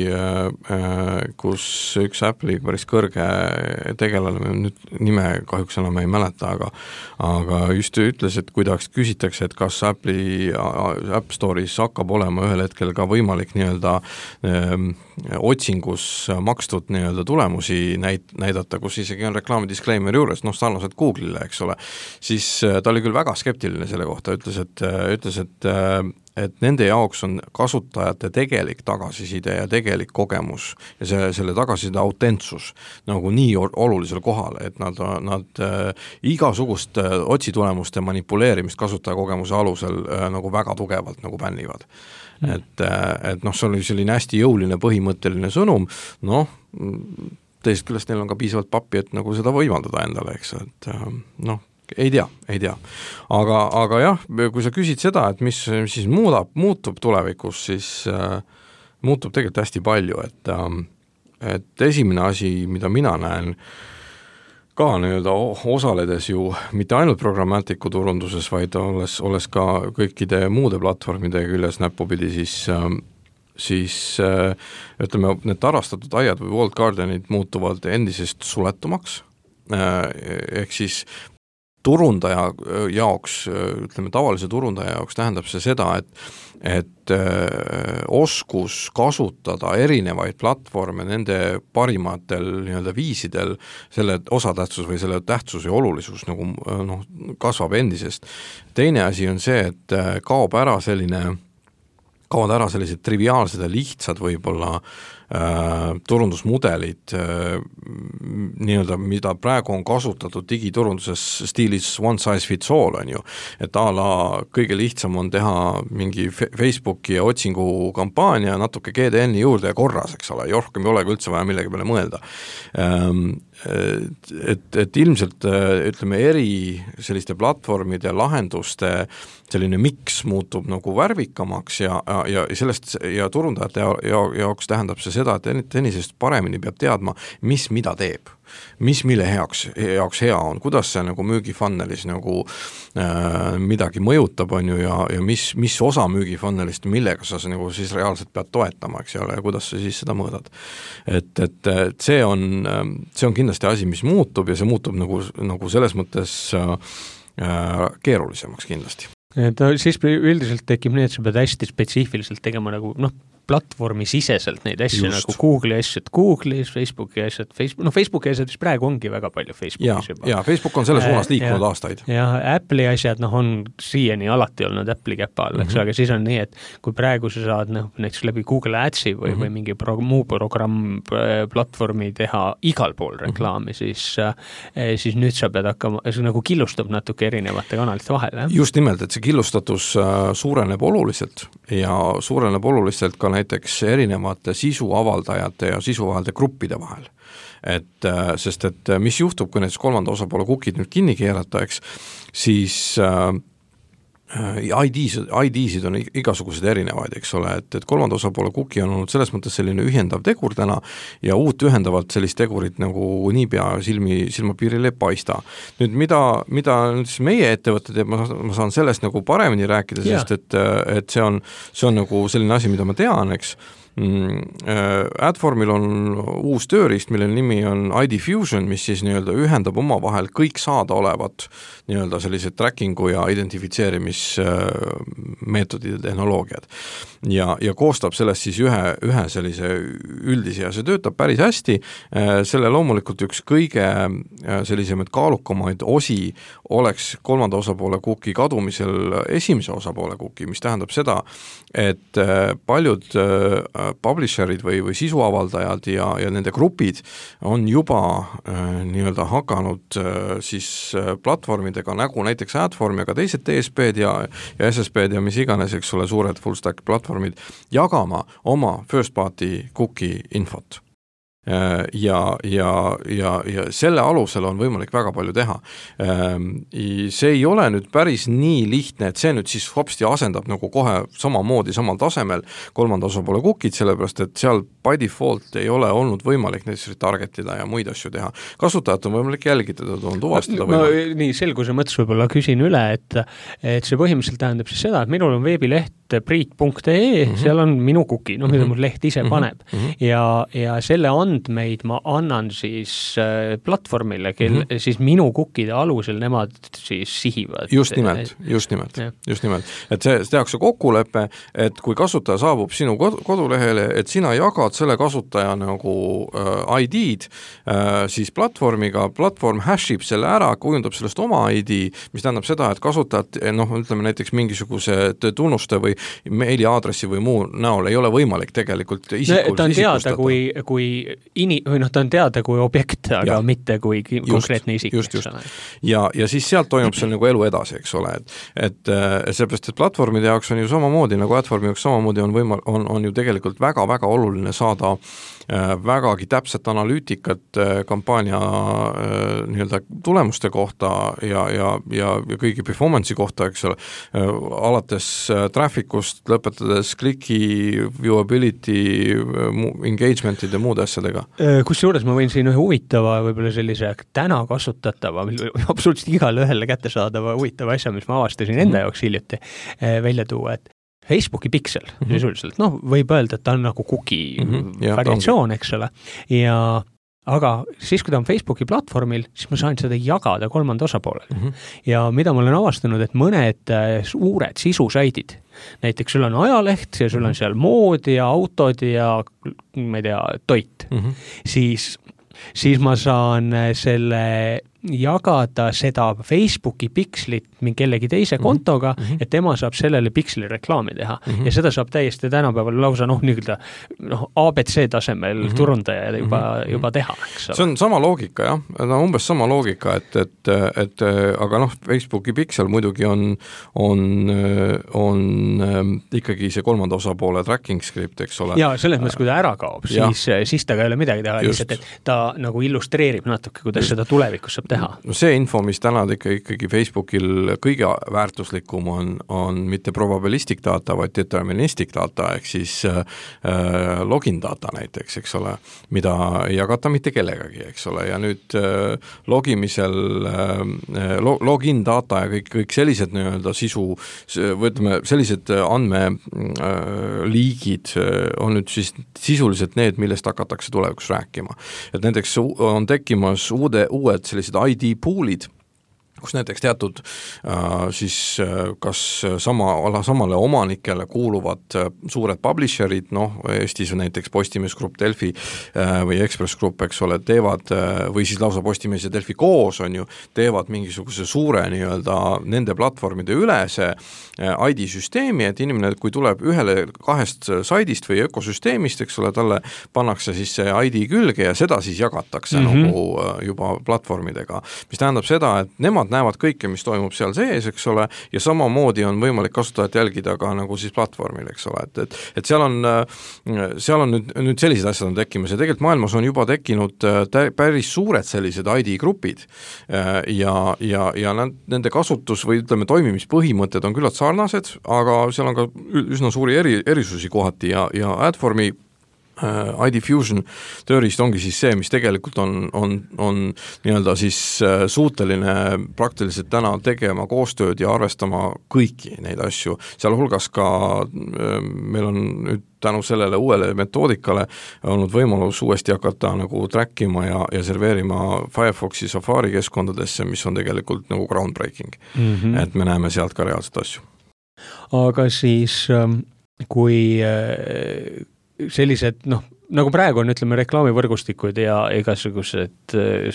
kus üks Apple'i päris kõrge tegelane, nüüd nime kahjuks enam ei mäleta, aga just ütles, et kui tahaks küsitakse, et kas Apple'i App Store'is hakkab olema ühel hetkel ka võimalik nii-öelda otsingus makstud nii-öelda tulemusi näidata, kus isegi on reklaami disclaimer juures, sarnaselt Google'ile, eks ole, siis ta oli küll väga skeptiline selle kohta, ütles, et nende jaoks on kasutajate tegelik tagasiside ja tegelik kogemus ja selle tagasiside autentsus nagu nii olulisel kohal, et nad igasugust otsitulemuste manipuleerimist kasutajakogemuse alusel nagu väga tugevalt nagu bännivad. Et see oli selline hästi jõuline põhimõtteline sõnum, teisest küljest neil on ka piisavalt pappi, et nagu seda võimaldada endale, eks, et ei tea. Aga jah, kui sa küsid seda, et mis siis muutub tulevikus, siis muutub tegelikult hästi palju, et esimene asi, mida mina näen ka nii-öelda osaledes ju mitte ainult programmatiku turunduses, vaid olles ka kõikide muude platvormide küljes näppupidi, siis ütleme, need tarastatud aiad või walled gardenid muutuvad endisest suletumaks, ehk siis turundaja jaoks, ütleme tavalise turundaja jaoks tähendab see seda, et oskus kasutada erinevaid platvorme nende parimatel nii-öelda viisidel, selle osatähtsus või selle tähtsus ja olulisus nagu kasvab endisest. Teine asi on see, et kaovad ära sellised triviaalsed ja lihtsad võib-olla turundusmudelid, nii-öelda, mida praegu on kasutatud digiturunduses stiilis one size fits all, on ju, et a la kõige lihtsam on teha mingi Facebooki ja otsingu kampaania, natuke GDN-i juurde ja korras, eks ole, rohkem ei olegi üldse vaja millegi peale mõelda. Et ilmselt, ütleme, selliste platvormide ja lahenduste selline miks muutub nagu värvikamaks ja sellest ja turundajate jaoks tähendab see seda, et tenisest paremini peab teadma, mis mida teeb, mis mille jaoks hea on, kuidas see nagu müügifunnelis nagu midagi mõjutab, on ju, ja mis osa müügifunnelist, millega sa nagu siis reaalselt pead toetama, eks ole, ja kuidas sa siis seda mõõdad. Et see on kindlasti asi, mis muutub ja see muutub nagu selles mõttes keerulisemaks kindlasti. Et siis üldiselt tekib nii, et sa pead hästi spetsiifiliselt tegema nagu platvormi siseselt neid asju, nagu Google'i asjad Google'is, Facebooki asjad Facebooki asjad, mis praegu ongi väga palju Facebookis juba. Ja Facebook on selle suunas liikunud aastaid. Ja Apple'i asjad, on siiani alati olnud Apple'i käpa all, eks, aga siis on nii, et kui praegu sa saad näiteks läbi Google Adsi või mingi muu programm platvormi teha igal pool reklaami, siis nüüd sa pead hakkama, see nagu killustub natuke erinevate kanalite vahel. Just nimelt, et see killustatus suureneb oluliselt ja suureneb oluliselt ka näiteks erinevate sisuavaldajate ja sisuavaldajate gruppide vahel. Sest mis juhtub, kui näiteks kolmanda osapoole cookid nüüd kinni keerata, eks, siis ID-sid on igasugused erinevaid, eks ole, et kolmanda osapoole cookie on olnud selles mõttes selline ühendav tegur täna ja uut ühendavalt sellist tegurit nagu niipea silmapiiril ei paista. Nüüd, mida siis meie ettevõtted teeb, ma saan sellest nagu paremini rääkida, sest et see on nagu selline asi, mida ma tean, eks. Adformil on uus tööriist, mille nimi on ID Fusion, mis siis nii-öelda ühendab oma vahel kõik saada olevat nii-öelda sellised trackingu ja identifitseerimismeetodid ja tehnoloogiad. Ja koostab sellest siis ühe sellise üldisi ja see töötab päris hästi. Selle loomulikult üks kõige sellisemaid kaalukamaid osi oleks kolmanda osapoole cookie kadumisel esimese osapoole cookie, mis tähendab seda, et paljud publisherid või sisuavaldajad ja nende grupid on juba nii-öelda hakanud siis platvormidega nagu näiteks Adform ja ka teised DSP-d ja SSP-d ja mis iganes, eks ole, suured full stack platvormid jagama oma first party cookie infot. Ja selle alusel on võimalik väga palju teha. See ei ole nüüd päris nii lihtne, et see nüüd siis hopsti asendab nagu kohe samamoodi samal tasemel kolmanda osapoole cookid, sellepärast et seal by default ei ole olnud võimalik näiteks retargetida ja muid asju teha. Kasutajat on võimalik jälgitada, on tuvastada võimalik. Nii selguse mõttes võib-olla küsin üle, et see põhimõtteliselt tähendab siis seda, et minul on veebileht priit.ee, seal on minu cookie, mida mul leht ise paneb ja selle andmeid ma annan siis platvormile, siis minu cookide alusel nemad siis sihivad. Just nimelt. Et see tehakse kokkulepe, et kui kasutaja saabub sinu kodulehele, et sina jagad selle kasutaja nagu ID-d siis platvormiga, platvorm hashib selle ära, kujundab sellest oma ID, mis tähendab seda, et kasutajad, ütleme näiteks mingisuguse tunnuste või meiliaadressi või muu näol ei ole võimalik tegelikult ta on teada ta on teada kui objekt, aga mitte kui konkreetne isik. Just. Ja siis sealt toimub see nagu elu edasi, eks ole, et seepärast, et platvormide jaoks on ju samamoodi, nagu Adformi jaoks samamoodi on ju tegelikult väga-väga oluline saada vägagi täpset analüütikat kampaania nii-öelda tulemuste kohta ja kõigi performance'i kohta, eks ole, alates trafficust, lõpetades kliki, viewability, engagement'id ja muud asjadega. Kusjuures ma võin siin ühe huvitava, võib-olla sellise täna kasutatava, absoluutselt igale ühele kättesaadava huvitava asja, mis ma avastasin enda jaoks hiljuti välja tuua, et Facebooki Pixel, sisuliselt, võib öelda, et ta on nagu cookie variatsioon, eks ole, aga siis, kui ta on Facebooki platvormil, siis ma saan seda jagada kolmanda osapoolele. Ja mida ma olen avastanud, et mõned suured sisusaidid, näiteks sul on ajaleht ja sul on seal mood ja autod ja ma ei tea, toit, siis ma saan selle jagada seda Facebooki Pixlit kellegi teise kontoga, et tema saab sellele Pixli reklaami teha. Ja seda saab täiesti tänapäeval lausa ABC tasemel turundaja juba teha. See on sama loogika, jah. Umbes sama loogika, et aga Facebooki Pixel muidugi on ikkagi see kolmanda osapoole tracking script, eks ole. Ja selles mõttes, kui ta ära kaob, siis ta ka ei ole midagi teha, lihtsalt, et ta nagu illustreerib natuke, kuidas seda tulevikus saab teha. See info, mis täna ikkagi Facebookil kõige väärtuslikum on mitte probabilistic data, vaid deterministic data, ehk siis login data näiteks, eks ole, mida ei jagata mitte kellegagi, eks ole, ja nüüd logimisel login data ja kõik sellised nii-öelda sisu, või ütleme, sellised andmeliigid on nüüd siis sisuliselt need, millest hakatakse tulevikus rääkima. Et näiteks on tekkimas uued sellised ID pool'id, kus näiteks teatud siis kas samale omanikele kuuluvad suured publisherid, noh, Eestis näiteks Postimees Grupp, Delfi või Ekspress Grupp, eks ole, teevad, või siis lausa Postimees ja Delfi koos on ju, teevad mingisuguse suure nii-öelda nende platvormide ülese ID-süsteemi, et inimene, kui tuleb ühele kahest saidist või ökosüsteemist, eks ole, talle pannakse siis see ID külge ja seda siis jagatakse nagu juba platvormidega, mis tähendab seda, et nemad näevad kõike, mis toimub seal sees, eks ole, ja samamoodi on võimalik kasutajat jälgida ka nagu siis platvormil, eks ole, et seal on nüüd sellised asjad on tekkimas ja tegelikult maailmas on juba tekkinud päris suured sellised ID-grupid ja nende kasutus või ütleme, toimimispõhimõtted on küllalt sarnased, aga seal on ka üsna suuri erisusi kohati ja Adformi ID Fusion tööriist ongi siis see, mis tegelikult on nii-öelda siis suuteline praktiliselt täna tegema koostööd ja arvestama kõiki neid asju, sealhulgas ka meil on nüüd tänu sellele uuele metoodikale olnud võimalus uuesti hakata nagu trackima ja serveerima Firefoxi Safari keskkondadesse, mis on tegelikult nagu groundbreaking. Et me näeme sealt ka reaalset asju. Aga siis kui sellised, noh, nagu praegu on, ütleme, reklaamivõrgustikud ja igasugused,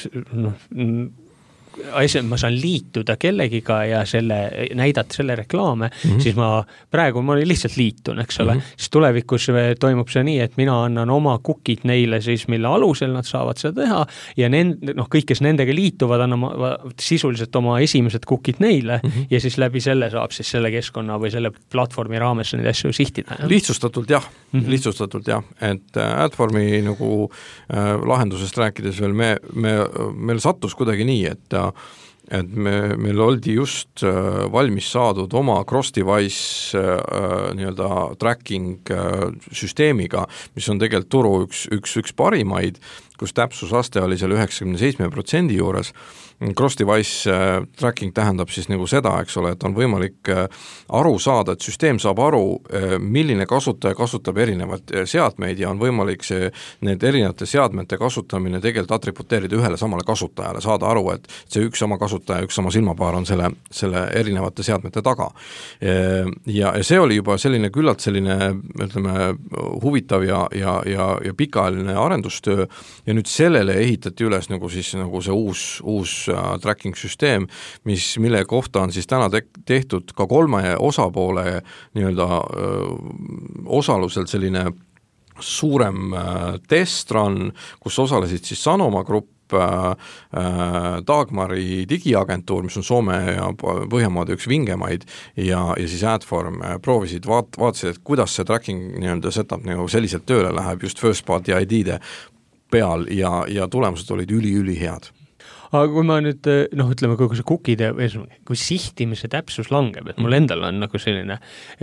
ma saan liituda kellegiga ja näidata selle reklaame, siis ma olin lihtsalt liitun, eks ole. Siis tulevikus toimub see nii, et mina annan oma cookid neile siis, mille alusel nad saavad seda teha ja kõik, kes nendega liituvad, annavad sisuliselt oma esimesed cookid neile ja siis läbi selle saab siis selle keskkonna või selle platvormi raames neid asju sihtida. Ja? Lihtsustatult jah, et Adformi nagu lahendusest rääkides veel meil sattus kuidagi nii, et meil oldi just valmis saadud oma cross-device nii-öelda tracking süsteemiga, mis on tegelikult turu üks parimaid, kus täpsusaste oli seal 97% juures. Cross-device tracking tähendab siis nagu seda, eks ole, et on võimalik aru saada, et süsteem saab aru, milline kasutaja kasutab erinevaid seadmeid ja on võimalik need erinevate seadmete kasutamine tegelikult atributeerida ühele samale kasutajale, saada aru, et see üks sama kasutaja, üks sama silmapaar on selle erinevate seadmete taga. Ja see oli juba selline küllalt ütleme, huvitav ja pikaajaline arendustöö ja nüüd sellele ehitati üles nagu see uus tracking süsteem, mille kohta on siis täna tehtud ka 3 osapoole nii-öelda osalusel selline suurem testrun, kus osalesid siis Sanoma Grupp, Dagmari digiagentuur, mis on Soome ja Põhjamaade üks vingemaid ja siis Adform proovisid, vaatasid, et kuidas see tracking nii-öelda setup nagu selliselt tööle läheb just first party ID-de peal ja tulemused olid üli head. Aga kui ma nüüd, ütleme, kui see cookide, kui sihtimise täpsus langeb, et mul endal on nagu selline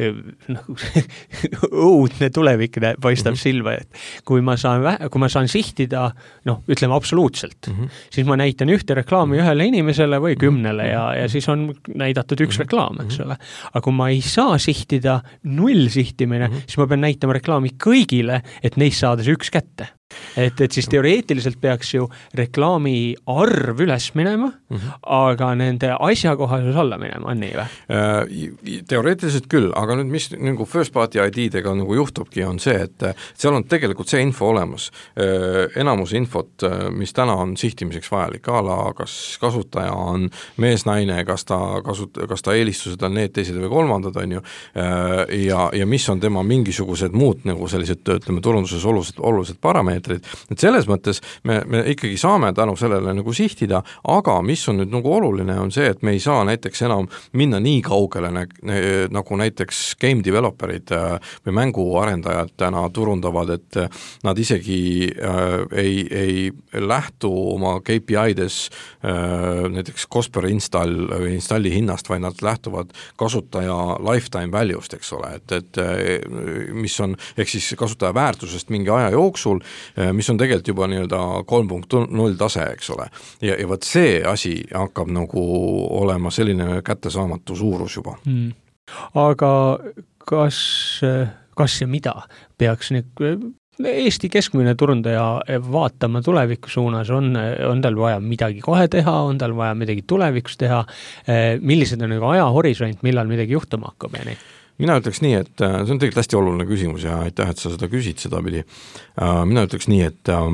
õudne tulevik paistab silma, et kui ma saan sihtida, ütleme absoluutselt, siis ma näitan ühte reklaami ühele inimesele või 10 ja siis on näidatud üks reklaam, eks ole. Aga kui ma ei saa sihtida 0 sihtimine, siis ma pean näitama reklaami kõigile, et neist saada see üks kätte. Et siis teoreetiliselt peaks ju reklaami arv üles minema, aga nende asjakohasus alla minema, on nii või? Teoreetiliselt küll, aga nüüd mis nagu first party ID-dega nagu juhtubki, on see, et seal on tegelikult see info olemas. Enamus infot, mis täna on sihtimiseks vajalik, kas kasutaja on mees-naine, kas ta eelistused on need teised või kolmandad, on ju, ja mis on tema mingisugused muud nagu sellised, ütleme, turunduses olulised parameetrid, parameetrid, et selles mõttes me ikkagi saame tänu sellele nagu sihtida, aga mis on nüüd nagu oluline on see, et me ei saa näiteks enam minna nii kaugele nagu näiteks game developerid või mänguarendajad täna turundavad, et nad isegi ei lähtu oma KPI-des näiteks Cosper installi hinnast, vaid nad lähtuvad kasutaja lifetime value'st, eks ole, et mis on, ehk siis kasutaja väärtusest mingi aja jooksul, mis on tegelikult juba nii-öelda 3.0 tase, eks ole. Ja võt see asi hakkab nagu olema selline kättesaamatu suurus juba. Aga kas ja mida peaks nüüd Eesti keskmine turundaja vaatama tuleviku suunas, on tal vaja midagi kohe teha, on tal vaja midagi tulevikus teha, millised on nagu ajahorisont, millal midagi juhtuma hakkab ja nii? Mina ütleks nii, et see on tegelikult hästi oluline küsimus ja aitäh, et sa seda küsid seda pidi. Mina ütleks nii,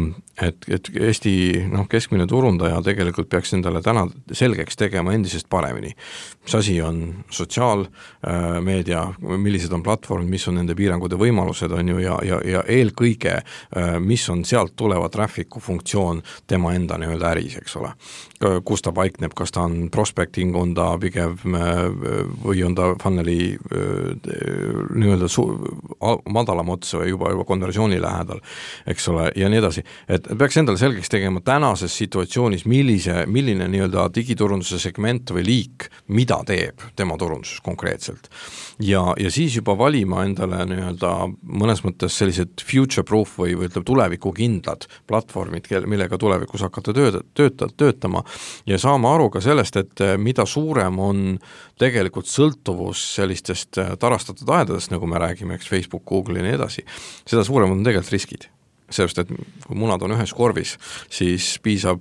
et Eesti keskmine turundaja tegelikult peaks endale täna selgeks tegema endisest paremini. Mis asi on sotsiaalmeedia, millised on platvormid, mis on nende piirangud ja võimalused on ju ja eelkõige, mis on sealt tuleva trafficu funktsioon tema enda nii-öelda äris, eks ole. Kus ta paikneb, kas ta on prospecting, on ta pigem või on ta funneli nii-öelda madalam ots või juba konversiooni lähedal, eks ole, ja nii edasi. Et peaks endale selgeks tegema tänases situatsioonis, milline nii-öelda digiturunduse segment või liik, mida teeb tema turunduses konkreetselt. Ja siis juba valima endale nii-öelda mõnes mõttes sellised future-proof või ütleb tulevikukindlad platvormid, millega tulevikus hakata töötama ja saama aru ka sellest, et mida suurem on tegelikult sõltuvus sellistest tarastatud aedadest, nagu me räägime, eks Facebook, Google ja nii edasi, seda suurem on tegelikult riskid. Sellepärast, et kui munad on ühes korvis, siis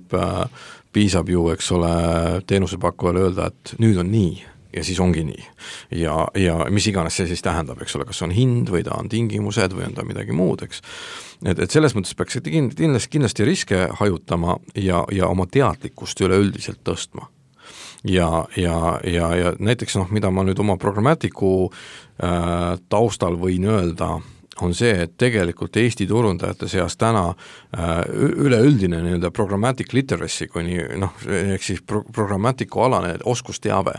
piisab ju, eks ole, teenusepakkujale öelda, et nüüd on nii ja siis ongi nii. Ja mis iganes see siis tähendab, eks ole, kas on hind või ta on tingimused või on ta midagi muud, eks. Et selles mõttes peaks kindlasti riske hajutama ja oma teadlikkust üleüldiselt tõstma. Ja näiteks mida ma nüüd oma programmatiku taustal võin öelda, on see, et tegelikult Eesti turundajate seas täna üleüldine nii-öelda programmatic literacy, kui ehk siis programmatiku alane oskusteave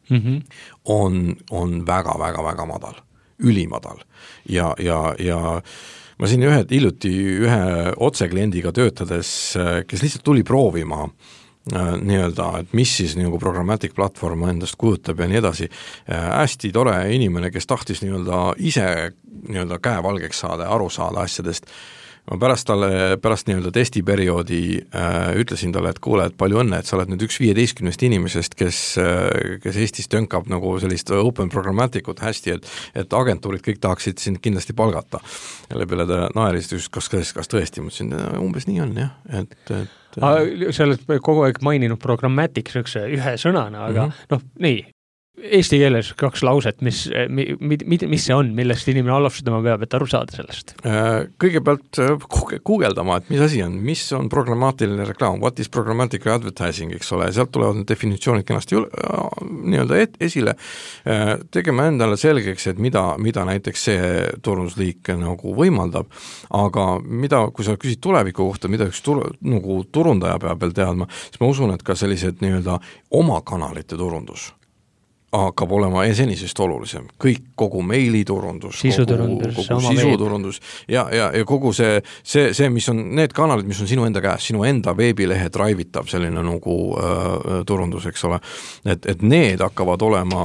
on väga madal, ülimadal ja ma siin hiljuti ühe otsekliendiga töötades, kes lihtsalt tuli proovima nii-öelda, et mis siis nagu programmatic platvorm endast kujutab ja nii edasi. Hästi tore inimene, kes tahtis nii-öelda ise nii-öelda käevalgeks saada ja aru saada asjadest. Ma pärast nii-öelda testiperioodi ütlesin talle, et kuule, et palju õnne, et sa oled nüüd üks 15 inimesest, kes Eestis tönkab nagu sellist open programmatikut hästi, et agentuurid kõik tahaksid sind kindlasti palgata. Jälle peale ta naeris, kas tõesti, mõtlesin, umbes nii on, jah, sa oled kogu aeg maininud programmatic ühe sõnana, aga nii, eesti keeles 2 lauset, mis see on, millest inimene alustama peab, et aru saada sellest? Kõigepealt guugeldama, et mis asi on, mis on programmaatiline reklaam, what is programmatic advertising, eks ole, sealt tulevad need definitsioonid kenasti nii-öelda esile, tegema endale selgeks, et mida näiteks see turundusliik nagu võimaldab, aga kui sa küsid tuleviku kohta, mida üks nagu turundaja peab veel teadma, siis ma usun, et ka sellised nii-öelda oma kanalite turundus hakkab olema senisest olulisem. Kogu meiliturundus, kogu sisuturundus ja kogu see, mis on need kanalid, mis on sinu enda käes, sinu enda veebilehe driveitav selline nagu turundus, eks ole. Et need hakkavad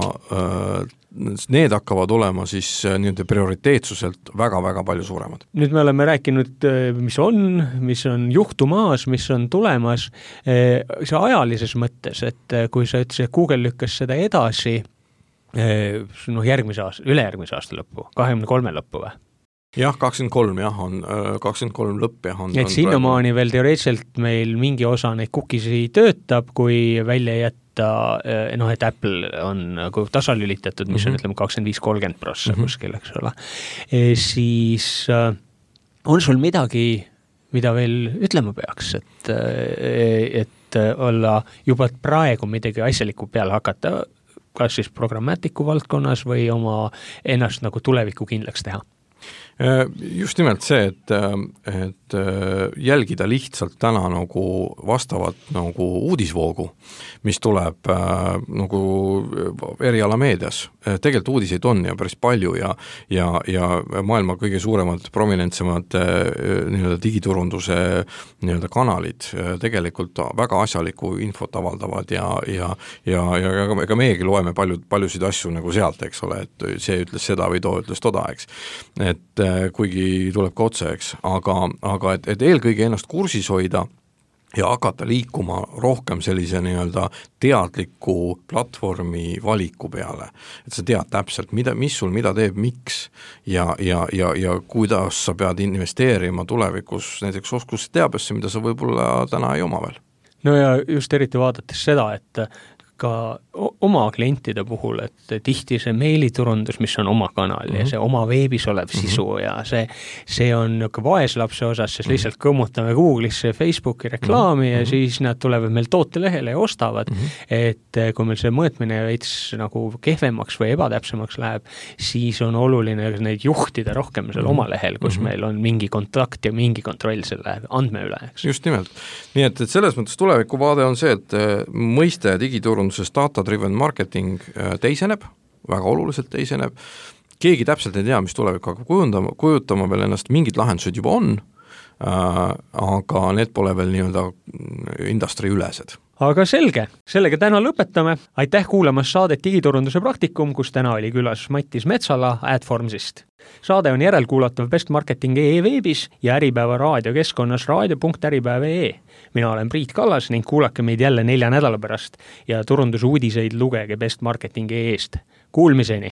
olema siis nii-öelda prioriteetsuselt väga palju suuremad. Nüüd me oleme rääkinud, mis on juhtumaas, mis on tulemas, see ajalises mõttes, et kui sa ütlesid, et Google lükkas seda edasi ülejärgmise aasta lõppu, 23 lõppu või? Jah, 23 on 23 lõpp jah. Et sinnamaani veel teoreetselt meil mingi osa neid cookie'si töötab, kui välja jätta, et Apple on nagu tasalülitatud, mis on ütleme 25-30% kuskil, eks ole. Siis on sul midagi, mida veel ütlema peaks, et olla juba praegu midagi asjalikku peale hakata, kas siis programmatiku valdkonnas või oma ennast nagu tuleviku kindlaks teha? Just nimelt see, et jälgida lihtsalt täna nagu vastavat nagu uudisvoogu, mis tuleb nagu erialameedias. Tegelikult uudiseid on ja päris palju ja maailma kõige suuremad, prominentsemad nii-öelda digiturunduse nii-öelda kanalid tegelikult väga asjalikku infot avaldavad ja ega meiegi loeme paljusid asju nagu sealt, eks ole, et see ütles seda või too ütles toda, eks. Et kuigi tuleb ka otse, eks, aga et eelkõige ennast kursis hoida ja hakata liikuma rohkem sellise nii-öelda teadliku platvormi valiku peale. Et sa tead täpselt, mis sul mida teeb, miks ja kuidas sa pead investeerima tulevikus näiteks oskusteabesse, mida sa võib-olla täna ei oma veel. No ja just eriti vaadates seda, et ka oma klientide puhul, et tihti see meiliturundus, mis on oma kanal ja see oma veebis olev sisu ja see on vaeslapse osas, siis lihtsalt kõmmutame Google'isse Facebooki reklaami ja siis nad tulevad meil tootelehele ja ostavad, et kui meil see mõõtmine veits nagu kehvemaks või ebatäpsemaks läheb, siis on oluline neid juhtida rohkem seal oma lehel, kus meil on mingi kontakt ja mingi kontroll selle andme üle. Eks? Just nimelt. Nii et selles mõttes tulevikuvaade on see, et mõiste digiturunduses data-driven marketing teiseneb, väga oluliselt teiseneb. Keegi täpselt ei tea, mis tulevik hakkab kujutama veel ennast, mingid lahendused juba on, aga need pole veel nii-öelda industry ülesed. Aga sellega täna lõpetame. Aitäh kuulamas saadet Digiturunduse praktikum, kus täna oli külas Mattis Metsala Adformsist. Saade on järelkuulatav bestmarketing.ee veebis ja Äripäeva raadiokeskkonnas raadio.äripäev.ee. Mina olen Priit Kallas ning kuulake meid jälle 4 nädala pärast ja turundusuudiseid lugege bestmarketing.ee-st. Kuulmiseni!